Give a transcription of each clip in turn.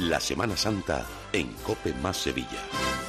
La Semana Santa en COPE más Sevilla.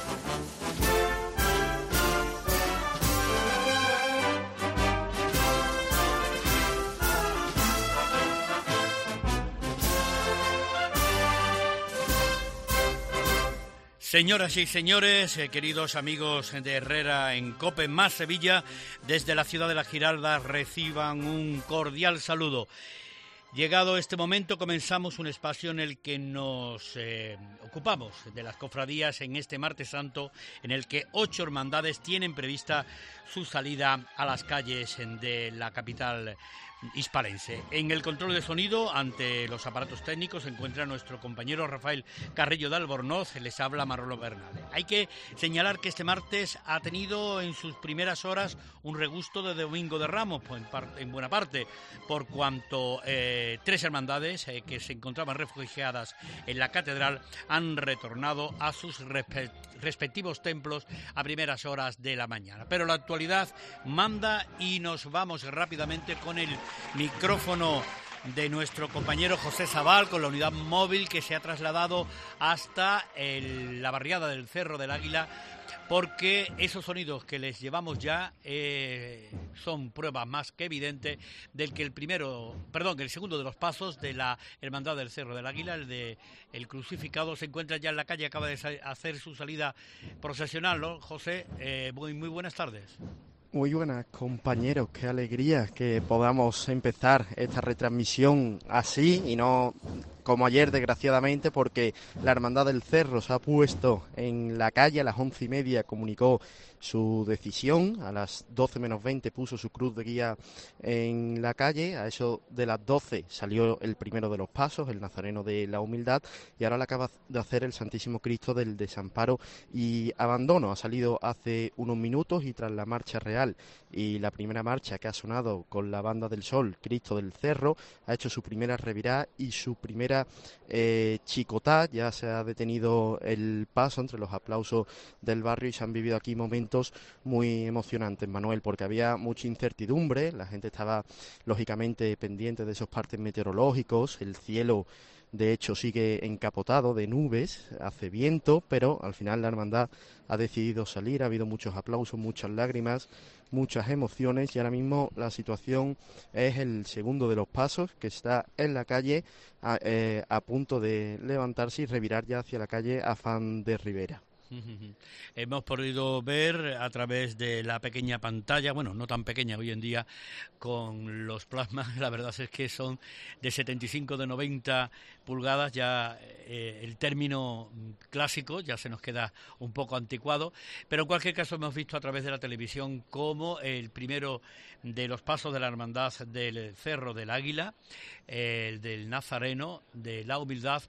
Señoras y señores, queridos amigos de Herrera en COPE más Sevilla, desde la ciudad de La Giralda reciban un cordial saludo. Llegado este momento comenzamos un espacio en el que nos ocupamos de las cofradías en este Martes Santo, en el que 8 hermandades tienen prevista su salida a las calles de la capital hispalense. En el control de sonido, ante los aparatos técnicos, se encuentra nuestro compañero Rafael Carrillo de Albornoz, les habla Manolo Bernal. Hay que señalar que este martes ha tenido en sus primeras horas un regusto de Domingo de Ramos, en buena parte, por cuanto 3 hermandades que se encontraban refugiadas en la catedral han retornado a sus respectivos templos a primeras horas de la mañana. Pero la actualidad manda y nos vamos rápidamente con el micrófono de nuestro compañero José Sabal, con la unidad móvil que se ha trasladado hasta la barriada del Cerro del Águila, porque esos sonidos que les llevamos ya son pruebas más que evidentes del que el segundo de los pasos de la Hermandad del Cerro del Águila, el crucificado, se encuentra ya en la calle, acaba de hacer su salida procesional, ¿no, José? Muy buenas tardes. Muy buenas, compañeros, qué alegría que podamos empezar esta retransmisión así y no como ayer, desgraciadamente, porque la Hermandad del Cerro se ha puesto en la calle. A las 11:30 comunicó su decisión, a las 12 menos 20 puso su cruz de guía en la calle, a eso de las 12 salió el primero de los pasos, el Nazareno de la Humildad, y ahora le acaba de hacer el Santísimo Cristo del Desamparo y Abandono. Ha salido hace unos minutos y tras la marcha real y la primera marcha que ha sonado con la Banda del Sol, Cristo del Cerro, ha hecho su primera revirá y su primera chicotá. Ya se ha detenido el paso entre los aplausos del barrio y se han vivido aquí momentos muy emocionantes, Manuel, porque había mucha incertidumbre, la gente estaba lógicamente pendiente de esos partes meteorológicos, el cielo de hecho sigue encapotado de nubes, hace viento, pero al final la hermandad ha decidido salir, ha habido muchos aplausos, muchas lágrimas, muchas emociones, y ahora mismo la situación es el segundo de los pasos, que está en la calle a punto de levantarse y revirar ya hacia la calle Afán de Rivera. Hemos podido ver a través de la pequeña pantalla, bueno, no tan pequeña hoy en día, con los plasmas, la verdad es que son de 75, de 90 pulgadas, ya el término clásico ya se nos queda un poco anticuado, pero en cualquier caso hemos visto a través de la televisión cómo el primero de los pasos de la Hermandad del Cerro del Águila, el del Nazareno de la Humildad,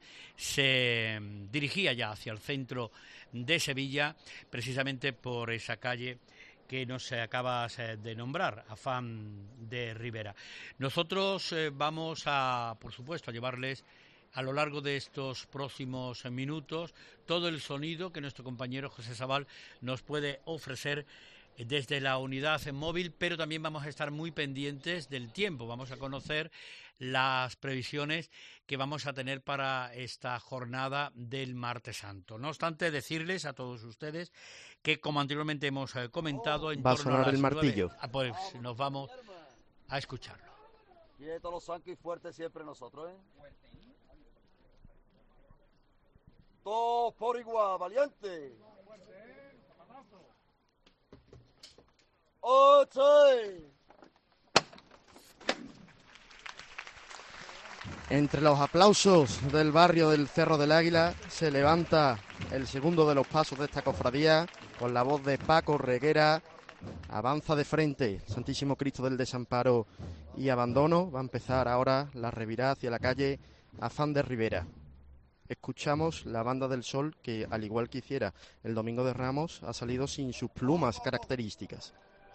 se dirigía ya hacia el centro de Sevilla, precisamente por esa calle que nos acabas de nombrar, Afán de Rivera. Nosotros vamos a, por supuesto, a llevarles a lo largo de estos próximos minutos todo el sonido que nuestro compañero José Sabal nos puede ofrecer desde la unidad móvil, pero también vamos a estar muy pendientes del tiempo. Vamos a conocer las previsiones que vamos a tener para esta jornada del Martes Santo. No obstante, decirles a todos ustedes que, como anteriormente hemos comentado, en va a torno sonar a las el martillo. 9, pues nos vamos a escucharlo. Quietos los zancos y fuertes siempre nosotros, ¿eh? Todos por igual, valiente. ¡Oche! Entre los aplausos del barrio del Cerro del Águila se levanta el segundo de los pasos de esta cofradía con la voz de Paco Reguera. Avanza de frente Santísimo Cristo del Desamparo y Abandono. Va a empezar ahora la revirá hacia la calle Afán de Rivera. Escuchamos la Banda del Sol, que al igual que hiciera el Domingo de Ramos, ha salido sin sus plumas características.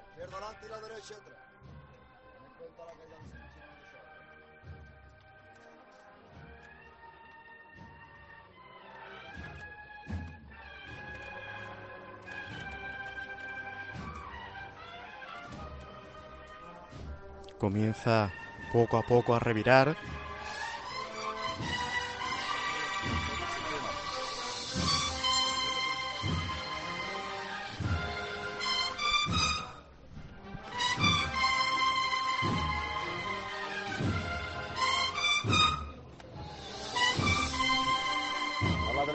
Comienza poco a poco a revirar.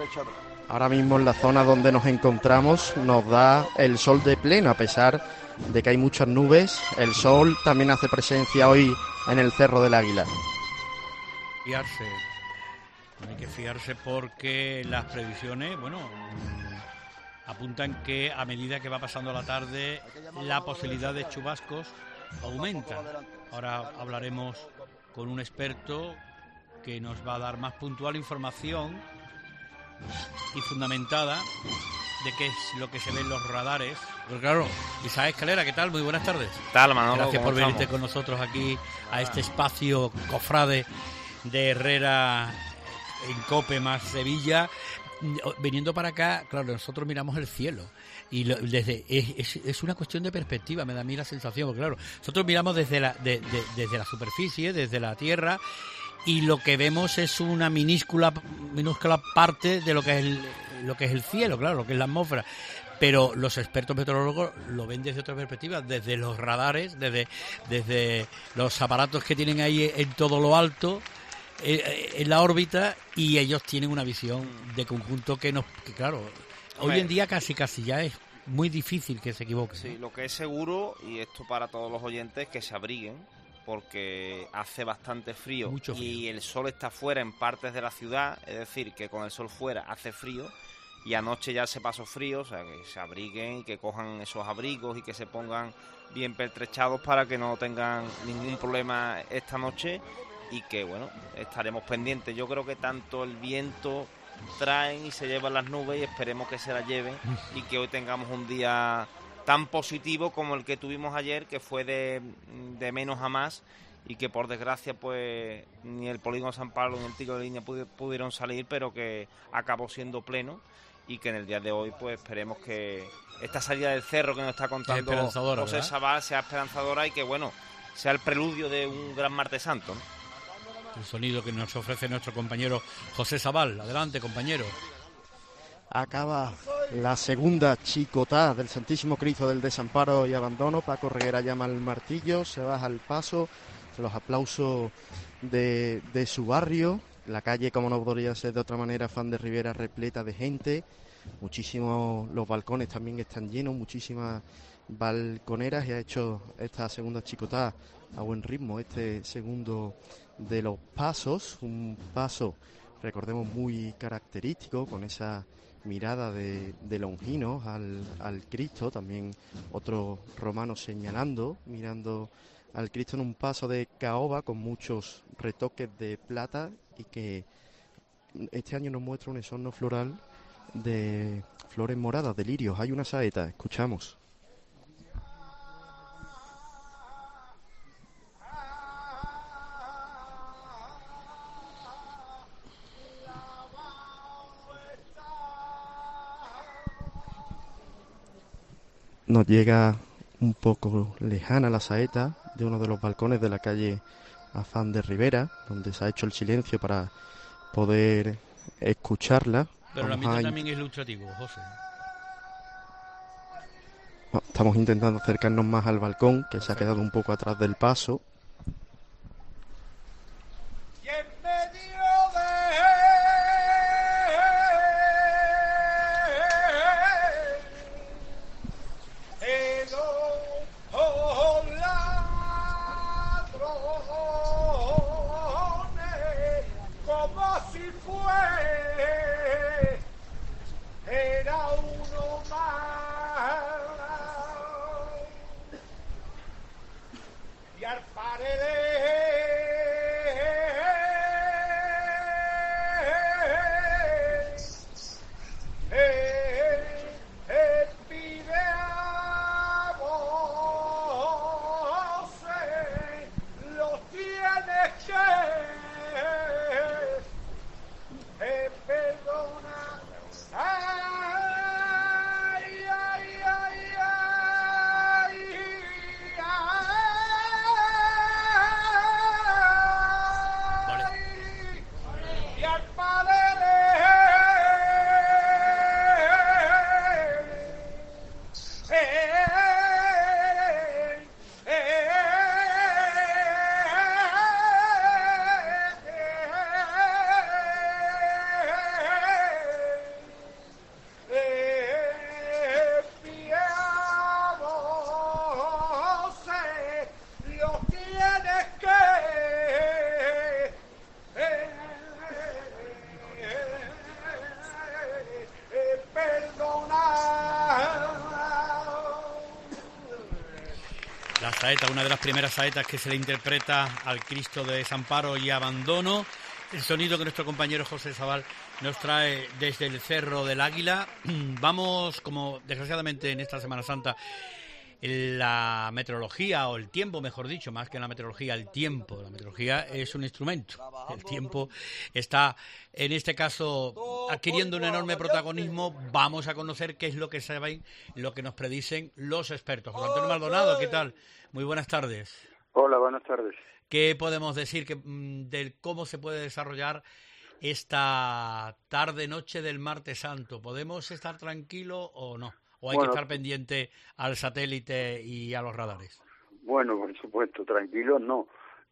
aprovechando. Ahora mismo en la zona donde nos encontramos nos da el sol de pleno, a pesar de que hay muchas nubes. El sol también hace presencia hoy en el Cerro del Águila. Fiarse, hay que fiarse porque las previsiones, apuntan que a medida que va pasando la tarde la posibilidad de chubascos aumenta. Ahora hablaremos con un experto que nos va a dar más puntual información y fundamentada de qué es lo que se ve en los radares. Pues claro, Isaac Escalera, ¿qué tal? Muy buenas tardes. ¿Qué tal, Manolo? Gracias por venirte estamos? con nosotros aquí a este espacio cofrade de Herrera en Cope más Sevilla. Viniendo para acá, claro, nosotros miramos el cielo y es una cuestión de perspectiva, me da a mí la sensación, porque claro, nosotros miramos desde la superficie, desde la tierra, y lo que vemos es una minúscula parte de lo que es el cielo, claro, lo que es la atmósfera. Pero los expertos meteorólogos lo ven desde otra perspectiva, desde los radares, desde los aparatos que tienen ahí en todo lo alto, en la órbita, y ellos tienen una visión de conjunto que claro, hoy en día casi ya es muy difícil que se equivoquen. Sí, lo que es seguro, y esto para todos los oyentes, que se abriguen, porque hace bastante frío, Mucho frío, y el sol está fuera en partes de la ciudad, es decir, que con el sol fuera hace frío, y anoche ya se pasó frío, o sea, que se abriguen y que cojan esos abrigos y que se pongan bien pertrechados para que no tengan ningún problema esta noche, y que, bueno, estaremos pendientes. Yo creo que tanto el viento traen y se llevan las nubes, y esperemos que se las lleven y que hoy tengamos un día tan positivo como el que tuvimos ayer, que fue de menos a más, y que por desgracia pues ni el Polígono San Pablo ni el tiro de línea pudieron salir, pero que acabó siendo pleno, y que en el día de hoy pues esperemos que esta salida del cerro que nos está contando José Sabal sea esperanzadora, y que, bueno, sea el preludio de un gran martes santo, ¿no? El sonido que nos ofrece nuestro compañero José Sabal. Adelante, compañero. Acaba la segunda chicotada del Santísimo Cristo del Desamparo y Abandono. Paco Reguera llama al martillo, se baja al paso, los aplausos de su barrio. La calle, como no podría ser de otra manera, Fan de Rivera, repleta de gente. Muchísimos, los balcones también están llenos, muchísimas balconeras, y ha hecho esta segunda chicotada a buen ritmo, este segundo de los pasos, un paso, recordemos, muy característico, con esa mirada de Longinos al Cristo, también otro romano señalando, mirando al Cristo, en un paso de caoba con muchos retoques de plata, y que este año nos muestra un exorno floral de flores moradas, de lirios. Hay una saeta, escuchamos. Nos llega un poco lejana la saeta de uno de los balcones de la calle Afán de Rivera, donde se ha hecho el silencio para poder escucharla. Pero el ambiente también es ilustrativo, José. Estamos intentando acercarnos más al balcón, que se ha quedado un poco atrás del paso. saeta, una de las primeras saetas que se le interpreta al Cristo de Desamparo y Abandono. El sonido que nuestro compañero José Sabal nos trae desde el Cerro del Águila. Vamos, como desgraciadamente en esta Semana Santa, la meteorología, o el tiempo, mejor dicho, más que la meteorología, el tiempo. La meteorología es un instrumento. El tiempo está, en este caso, adquiriendo un enorme protagonismo. Vamos a conocer qué es lo que saben, lo que nos predicen los expertos. José Antonio Maldonado, ¿qué tal? Muy buenas tardes. Hola, buenas tardes. ¿Qué podemos decir de cómo se puede desarrollar esta tarde-noche del Martes Santo? ¿Podemos estar tranquilos o no? ¿O hay que estar pendiente al satélite y a los radares? Bueno, por supuesto, tranquilos no.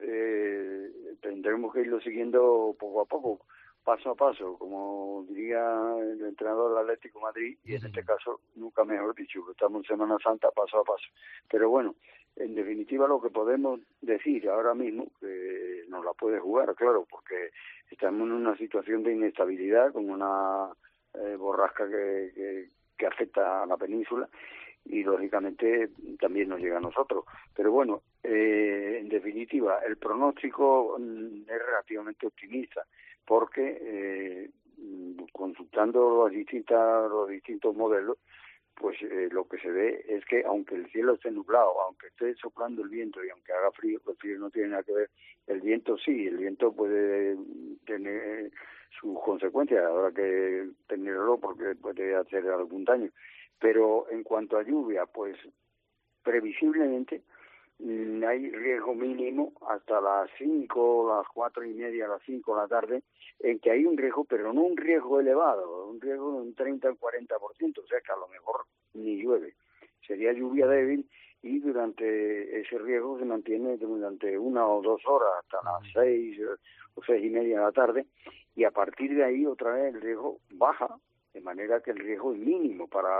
Tendremos que irlo siguiendo poco a poco, paso a paso, como diría el entrenador del Atlético de Madrid, y en este caso, nunca mejor dicho, que estamos en Semana Santa, paso a paso. Pero bueno, en definitiva lo que podemos decir ahora mismo, que nos la puede jugar, claro, porque estamos en una situación de inestabilidad, con una borrasca que afecta a la península y lógicamente también nos llega a nosotros. Pero bueno, en definitiva, el pronóstico es relativamente optimista, porque consultando los distintos modelos, pues lo que se ve es que aunque el cielo esté nublado, aunque esté soplando el viento y aunque haga frío, el frío no tiene nada que ver, el viento sí, el viento puede tener sus consecuencias, habrá que tenerlo porque puede hacer algún daño. Pero en cuanto a lluvia, pues previsiblemente hay riesgo mínimo hasta las 5, las 4:30, las 5 de la tarde, en que hay un riesgo, pero no un riesgo elevado, un riesgo de un 30 al 40%, o sea que a lo mejor ni llueve. Sería lluvia débil y durante ese riesgo se mantiene durante 1 o 2 horas hasta las 6 o 6:30 de la tarde, y a partir de ahí otra vez el riesgo baja, de manera que el riesgo es mínimo para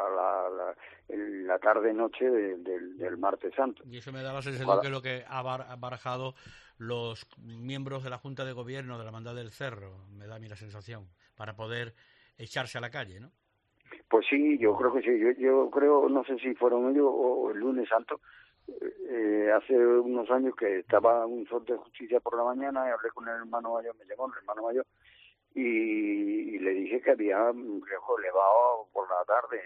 la tarde-noche del Martes Santo. Y eso me da la sensación que es lo que ha barajado los miembros de la Junta de Gobierno de la Hermandad del Cerro, me da a mí la sensación, para poder echarse a la calle, ¿no? Pues sí, yo creo que sí. Yo creo, no sé si fueron ellos o el lunes santo, hace unos años que estaba un sol de justicia por la mañana y hablé con el hermano mayor, me llamó el hermano mayor, y le dije que había un riesgo elevado por la tarde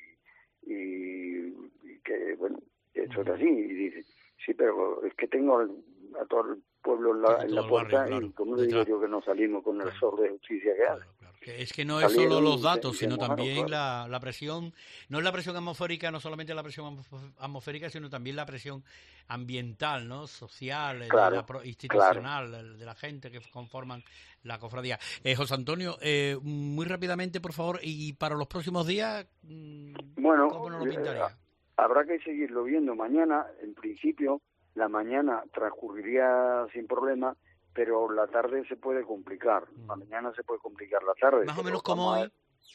y que, bueno, eso era así. Y dice, sí, pero es que tengo a todo el pueblo en la puerta, barrio, claro, y como le digo yo que no salimos con el sol de justicia que hace. Claro. Que es que no es solo los datos, sino también la presión, no es la presión atmosférica, no solamente la presión atmosférica, sino también la presión ambiental, ¿no? Social, institucional, de la gente que conforman la cofradía. José Antonio, muy rápidamente, por favor, y para los próximos días, bueno, ¿cómo nos lo pintaría? Habrá que seguirlo viendo. Mañana, en principio, la mañana transcurriría sin problema, pero la tarde se puede complicar. La mañana se puede complicar la tarde. Más o menos como hoy.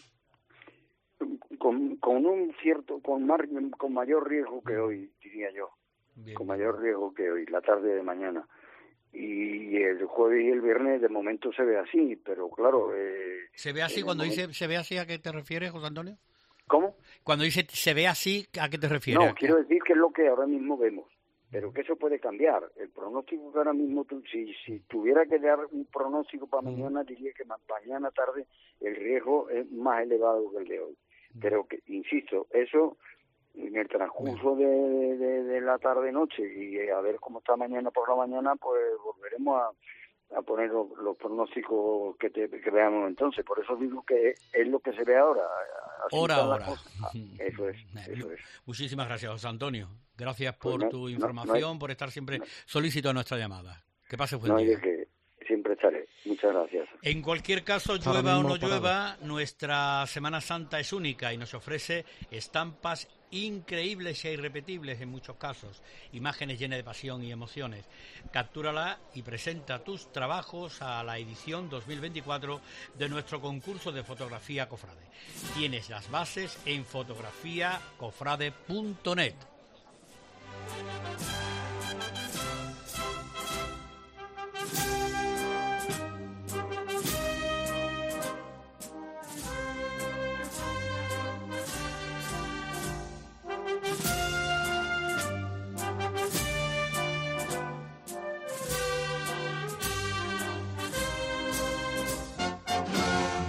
Con mayor riesgo que hoy, diría yo. Bien, con mayor riesgo que hoy, la tarde de mañana. Y el jueves y el viernes de momento se ve así, pero claro... ¿Se ve así? Cuando dice se ve así, ¿a qué te refieres, José Antonio? ¿Cómo? Cuando dice se ve así, ¿a qué te refieres? No, quiero decir que es lo que ahora mismo vemos. Pero que eso puede cambiar. El pronóstico que ahora mismo, si tuviera que dar un pronóstico para mañana, diría que mañana tarde el riesgo es más elevado que el de hoy. Pero que, insisto, eso en el transcurso de la tarde-noche y a ver cómo está mañana por la mañana, pues volveremos a poner los pronósticos que veamos entonces. Por eso digo que es lo que se ve ahora. Hora a hora. Eso es. Muchísimas gracias, José Antonio. Gracias por tu información, por estar siempre solícito a nuestra llamada. Que pases buen día. Que siempre estaré. Muchas gracias. En cualquier caso, llueva o no llueva, nuestra Semana Santa es única y nos ofrece estampas increíbles e irrepetibles en muchos casos, imágenes llenas de pasión y emociones. Captúrala y presenta tus trabajos a la edición 2024 de nuestro concurso de fotografía cofrade. Tienes las bases en fotografiacofrade.net.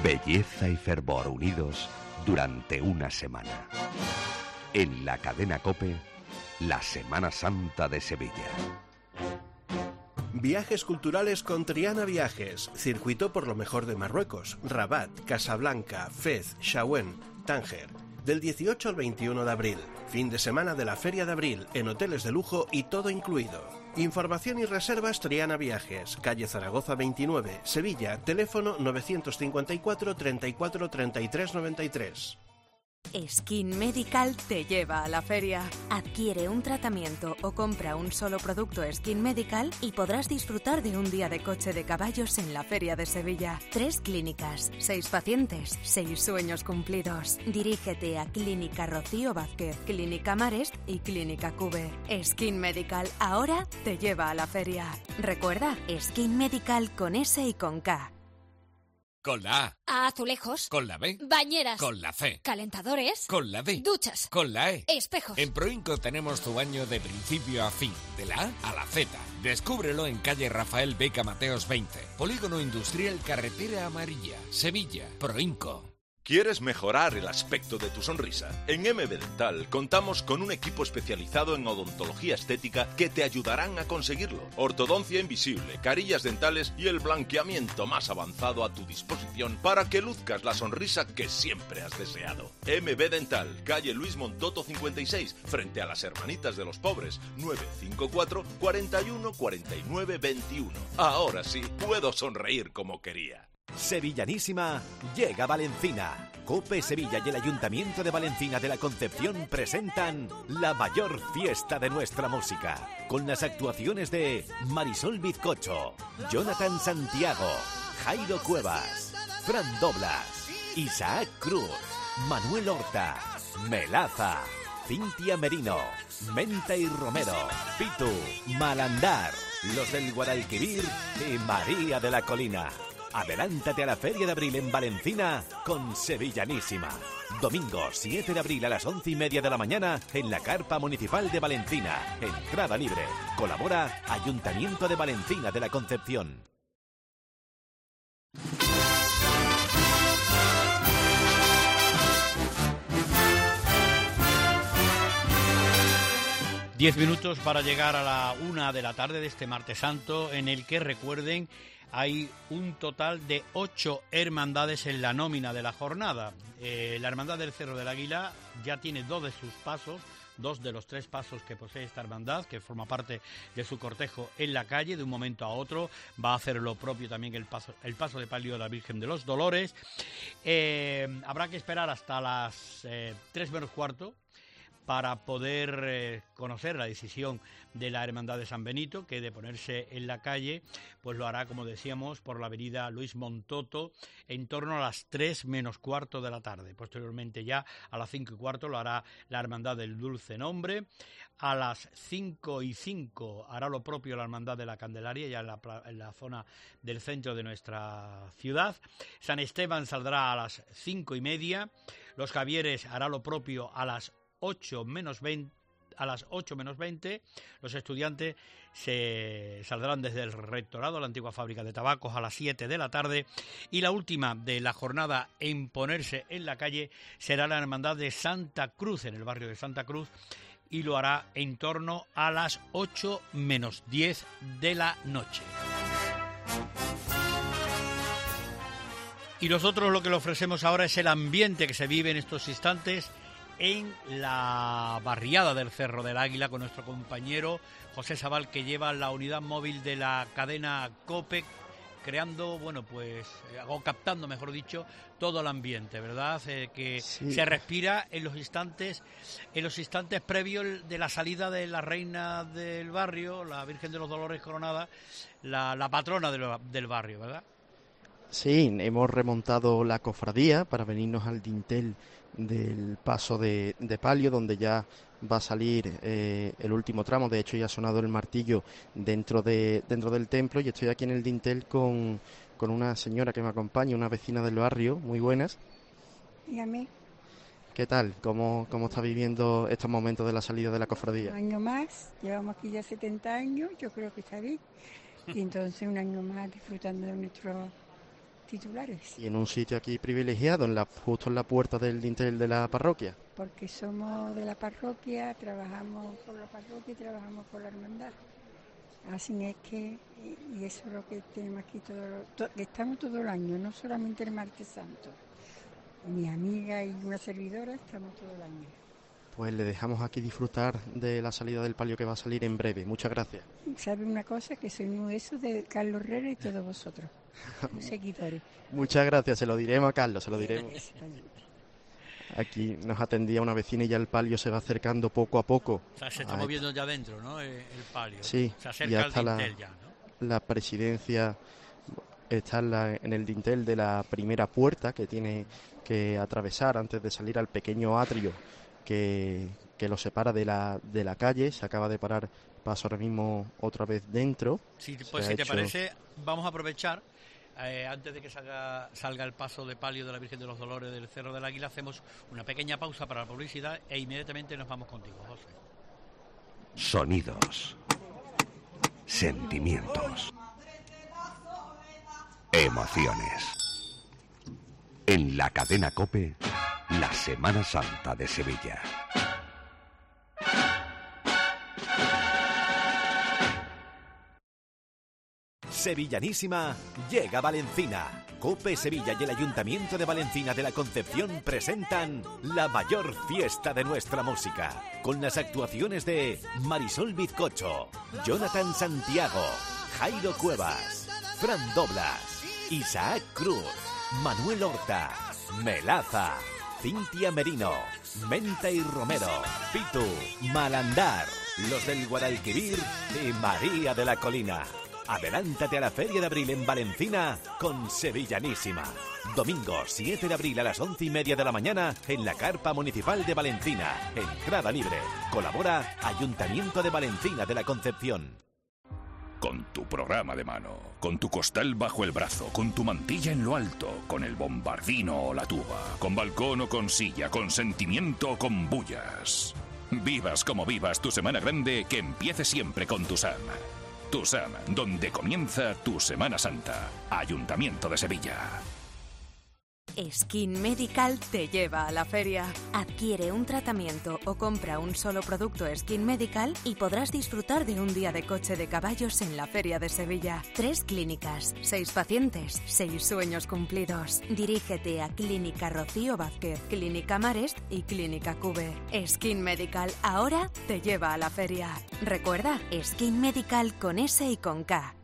Belleza y fervor unidos durante una semana. En la cadena COPE, la Semana Santa de Sevilla. Viajes culturales con Triana Viajes. Circuito por lo mejor de Marruecos, Rabat, Casablanca, Fez, Chaouén, Tánger. Del 18 al 21 de abril. Fin de semana de la Feria de Abril, en hoteles de lujo y todo incluido. Información y reservas Triana Viajes, calle Zaragoza 29, Sevilla, teléfono 954 34 33 93. Skin Medical te lleva a la feria. Adquiere un tratamiento o compra un solo producto Skin Medical y podrás disfrutar de un día de coche de caballos en la Feria de Sevilla. 3 clínicas, 6 pacientes, 6 sueños cumplidos. Dirígete a Clínica Rocío Vázquez, Clínica Marest y Clínica Cube. Skin Medical ahora te lleva a la feria. Recuerda, Skin Medical con S y con K. Con la A. Azulejos. Con la B. Bañeras. Con la C. Calentadores. Con la D. Duchas. Con la E. Espejos. En Proinco tenemos tu baño de principio a fin, de la A a la Z. Descúbrelo en calle Rafael Beca Mateos 20, Polígono Industrial Carretera Amarilla, Sevilla. Proinco. ¿Quieres mejorar el aspecto de tu sonrisa? En MB Dental contamos con un equipo especializado en odontología estética que te ayudarán a conseguirlo. Ortodoncia invisible, carillas dentales y el blanqueamiento más avanzado a tu disposición para que luzcas la sonrisa que siempre has deseado. MB Dental, calle Luis Montoto 56, frente a las Hermanitas de los Pobres, 954 41 49 21. Ahora sí, puedo sonreír como quería. Sevillanísima llega Valencina. COPE Sevilla y el Ayuntamiento de Valencina de la Concepción presentan la mayor fiesta de nuestra música, con las actuaciones de Marisol Bizcocho, Jonathan Santiago, Jairo Cuevas, Fran Doblas, Isaac Cruz, Manuel Horta, Melaza, Cintia Merino, Menta y Romero, Pitu, Malandar, Los del Guadalquivir y María de la Colina. Adelántate a la Feria de Abril en Valencina con Sevillanísima. Domingo 7 de abril a las 11:30 de la mañana en la Carpa Municipal de Valencina. Entrada libre. Colabora Ayuntamiento de Valencina de la Concepción. Diez minutos para llegar a la 1 de la tarde de este martes santo, en el que, recuerden, hay un total de 8 hermandades en la nómina de la jornada. La Hermandad del Cerro del Águila ya tiene 2 de sus pasos, 2 de los 3 pasos que posee esta hermandad, que forma parte de su cortejo en la calle. De un momento a otro va a hacer lo propio también el paso de palio de la Virgen de los Dolores. Habrá que esperar hasta las 3 menos cuarto para poder conocer la decisión de la Hermandad de San Benito, que de ponerse en la calle, pues lo hará, como decíamos, por la avenida Luis Montoto, en torno a las 3 menos cuarto de la tarde. Posteriormente, ya a las 5:15 lo hará la Hermandad del Dulce Nombre. A las 5:05 hará lo propio la Hermandad de la Candelaria, ya en la zona del centro de nuestra ciudad. San Esteban saldrá a las 5:30. Los Javieres hará lo propio a las 8 menos 20, los estudiantes se saldrán desde el Rectorado, la antigua fábrica de tabacos, a las 7 de la tarde, y la última de la jornada en ponerse en la calle será la Hermandad de Santa Cruz, en el barrio de Santa Cruz, y lo hará en torno a las 8 menos 10 de la noche. Y nosotros lo que le ofrecemos ahora es el ambiente que se vive en estos instantes en la barriada del Cerro del Águila, con nuestro compañero José Sabal, que lleva la unidad móvil de la cadena COPE, creando, o captando, mejor dicho, todo el ambiente, ¿verdad? Que sí, se respira en los instantes previos de la salida de la reina del barrio, la Virgen de los Dolores Coronada, la patrona del barrio, ¿verdad? Sí, hemos remontado la cofradía para venirnos al dintel del paso de palio, donde ya va a salir el último tramo. De hecho, ya ha sonado el martillo dentro del templo, y estoy aquí en el dintel con una señora que me acompaña, una vecina del barrio. Muy buenas. Dígame. ¿Qué tal? ¿Cómo está viviendo estos momentos de la salida de la cofradía? Un año más, llevamos aquí ya 70 años, yo creo que está bien. Y entonces un año más disfrutando de nuestro titulares. Y en un sitio aquí privilegiado, justo en la puerta del dintel de la parroquia. Porque somos de la parroquia, trabajamos por la parroquia y trabajamos por la hermandad. Así es que, y eso es lo que tenemos aquí que estamos todo el año, no solamente el martes santo. Mi amiga y una servidora estamos todo el año. Pues le dejamos aquí disfrutar de la salida del palio que va a salir en breve. Muchas gracias. ¿Sabe una cosa? Que soy muy eso de Carlos Herrera y todos vosotros, seguidores. Muchas gracias, se lo diremos a Carlos, se lo diremos. Aquí nos atendía una vecina y ya el palio se va acercando poco a poco. O sea, se está moviendo ya dentro, ¿no? El palio. Sí, se acerca ya al está dintel ya, ¿no? La presidencia está en el dintel de la primera puerta que tiene que atravesar antes de salir al pequeño atrio que lo separa de la calle. Se acaba de parar paso ahora mismo otra vez dentro. Sí, pues si te parece, vamos a aprovechar, antes de que salga el paso de palio de la Virgen de los Dolores del Cerro del Águila, hacemos una pequeña pausa para la publicidad e inmediatamente nos vamos contigo, José. Sonidos, sentimientos, emociones. En la cadena COPE, la Semana Santa de Sevilla. Sevillanísima llega a Valencina. COPE Sevilla y el Ayuntamiento de Valencina de la Concepción presentan la mayor fiesta de nuestra música, con las actuaciones de Marisol Bizcocho, Jonathan Santiago, Jairo Cuevas, Fran Doblas, Isaac Cruz, Manuel Horta, Melaza, Cintia Merino, Menta y Romero, Pitu, Malandar, Los del Guadalquivir y María de la Colina. Adelántate a la Feria de Abril en Valencina con Sevillanísima. Domingo 7 de abril a las 11:30 de la mañana en la Carpa Municipal de Valencina. Entrada libre. Colabora Ayuntamiento de Valencina de la Concepción. Con tu programa de mano, con tu costal bajo el brazo, con tu mantilla en lo alto, con el bombardino o la tuba, con balcón o con silla, con sentimiento o con bullas. Vivas como vivas tu Semana Grande, que empiece siempre con TUSAM. TUSAM, donde comienza tu Semana Santa. Ayuntamiento de Sevilla. Skin Medical te lleva a la feria. Adquiere un tratamiento o compra un solo producto Skin Medical y podrás disfrutar de un día de coche de caballos en la Feria de Sevilla. 3 clínicas, 6 pacientes, 6 sueños cumplidos. Dirígete a Clínica Rocío Vázquez, Clínica Marest y Clínica Cube. Skin Medical ahora te lleva a la feria. Recuerda, Skin Medical con S y con K.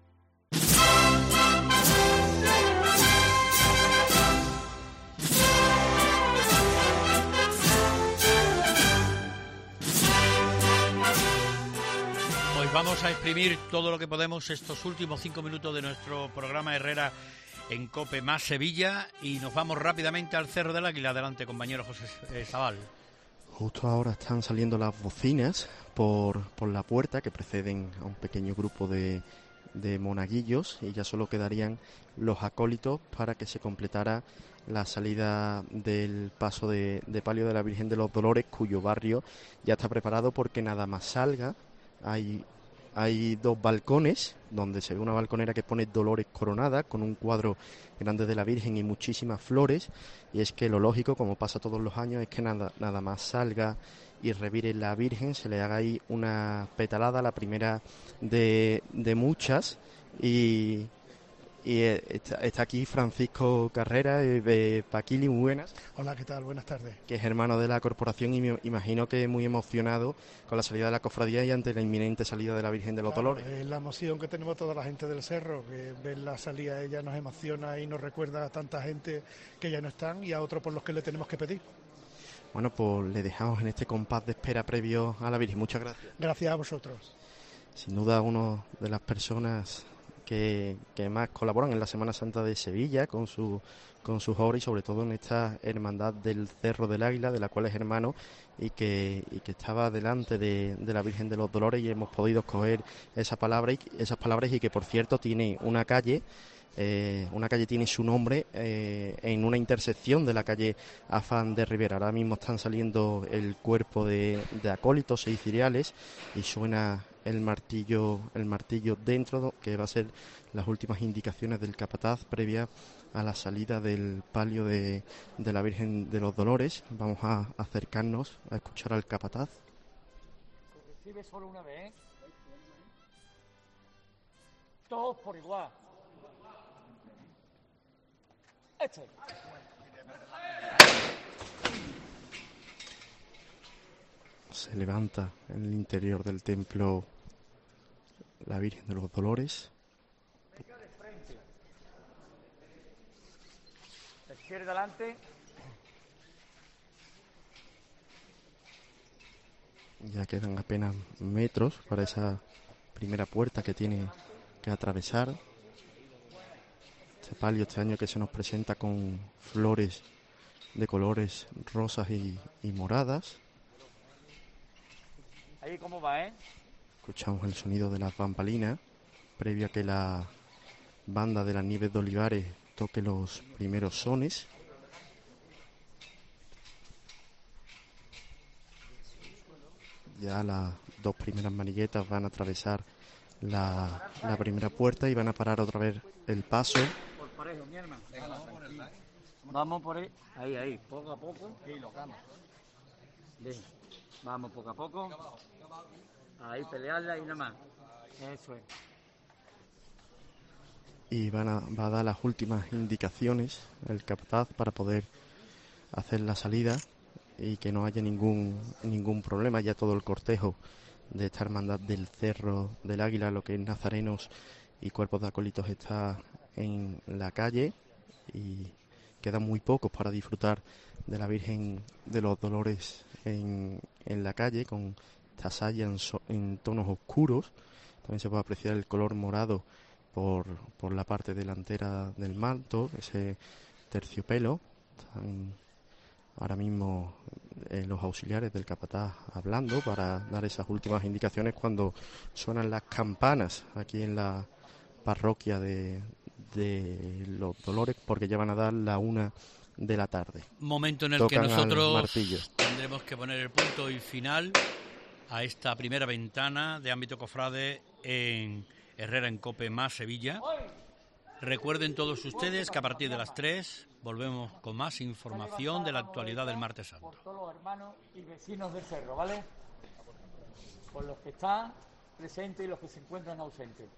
Vamos a exprimir todo lo que podemos estos últimos 5 minutos de nuestro programa Herrera en COPE más Sevilla y nos vamos rápidamente al Cerro del Águila. Adelante, compañero José Zabal. Justo ahora están saliendo las bocinas por la puerta que preceden a un pequeño grupo de monaguillos y ya solo quedarían los acólitos para que se completara la salida del paso de palio de la Virgen de los Dolores, cuyo barrio ya está preparado porque nada más salga hay 2 balcones donde se ve una balconera que pone Dolores coronada con un cuadro grande de la Virgen y muchísimas flores, y es que lo lógico, como pasa todos los años, es que nada más salga y revire la Virgen, se le haga ahí una petalada, la primera de muchas, y está aquí Francisco Carrera de Paquili, muy buenas. Hola, ¿qué tal? Buenas tardes. Que es hermano de la corporación y me imagino que muy emocionado con la salida de la cofradía y ante la inminente salida de la Virgen de los Dolores. Es la emoción que tenemos toda la gente del Cerro, que ver la salida de ella nos emociona y nos recuerda a tanta gente que ya no están y a otros por los que le tenemos que pedir. Bueno, pues le dejamos en este compás de espera previo a la Virgen. Muchas gracias. Gracias a vosotros. Sin duda, una de las personas que más colaboran en la Semana Santa de Sevilla con sus obras y sobre todo en esta hermandad del Cerro del Águila, de la cual es hermano y que estaba delante de la Virgen de los Dolores, y hemos podido escoger esas palabras y que por cierto tiene una calle tiene su nombre en una intersección de la calle Afán de Rivera. Ahora mismo están saliendo el cuerpo de acólitos y ciriales y suena el martillo dentro, que va a ser las últimas indicaciones del capataz previa a la salida del palio de la Virgen de los Dolores. Vamos a acercarnos a escuchar al capataz. Recibe solo una vez, ¿eh? Todos por igual. Se levanta en el interior del templo la Virgen de los Dolores. Izquierda adelante. Ya quedan apenas metros para esa primera puerta que tiene que atravesar. Este palio este año que se nos presenta con flores de colores rosas y moradas. Ahí cómo va, ¿eh? Escuchamos el sonido de las bambalinas previo a que la banda de las Nieves de Olivares toque los primeros sones. Ya las dos primeras maniguetas van a atravesar la primera puerta y van a parar otra vez el paso. Por parejo, mi hermano. Vamos por ahí. Ahí, poco a poco. Sí, lo gano. Bien. Vamos poco a poco. Ahí pelearla y nada más. Eso es. Y va a dar las últimas indicaciones el capataz para poder hacer la salida y que no haya ningún problema. Ya todo el cortejo de esta hermandad del Cerro del Águila, lo que es nazarenos y cuerpos de acólitos, está en la calle y quedan muy pocos para disfrutar de la Virgen de los Dolores en la calle, con esta saya en tonos oscuros. También se puede apreciar el color morado por la parte delantera del manto, ese terciopelo. Están ahora mismo los auxiliares del capataz hablando para dar esas últimas indicaciones cuando suenan las campanas aquí en la parroquia de los Dolores, porque ya van a dar la 1 de la tarde. Momento en el Tocan que nosotros tendremos que poner el punto y final a esta primera ventana de ámbito cofrade en Herrera en Cope más Sevilla. Recuerden todos ustedes que a partir de las 3 volvemos con más información de la actualidad del Martes Santo. Por todos los hermanos y vecinos del Cerro, ¿vale? Por los que están presentes y los que se encuentran ausentes.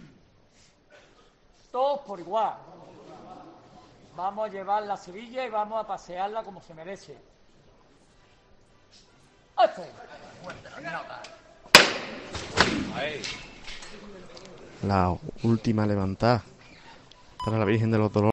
Todos por igual. Vamos a llevarla a Sevilla y vamos a pasearla como se merece. La última levantada para la Virgen de los Dolores.